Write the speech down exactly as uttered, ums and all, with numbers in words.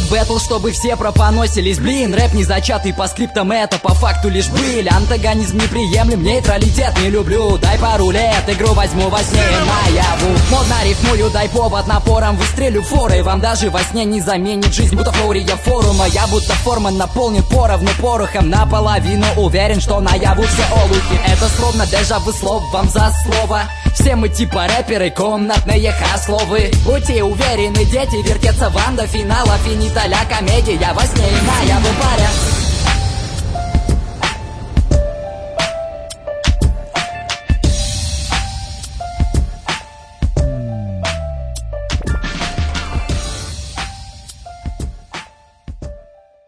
бэтл, чтобы все пропоносились. Блин, рэп не зачатый по скриптам, это по факту лишь быль. Антагонизм неприемлем, нейтралитет не люблю. Дай пару лет, игру возьму во сне наяву. Модно рифмую, дай повод, напором выстрелю форой. Вам даже во сне не заменит жизнь, будто флория форума. Я будто форма наполнен поровну порохом. Наполовину уверен, что наяву все олухи. Это словно дежавю слов, вам за слово. Все мы типа рэперы, комнатные хасловы. Будьте уверены, дети, вертеться ванда финала, финиталя комедия во сне и наяву.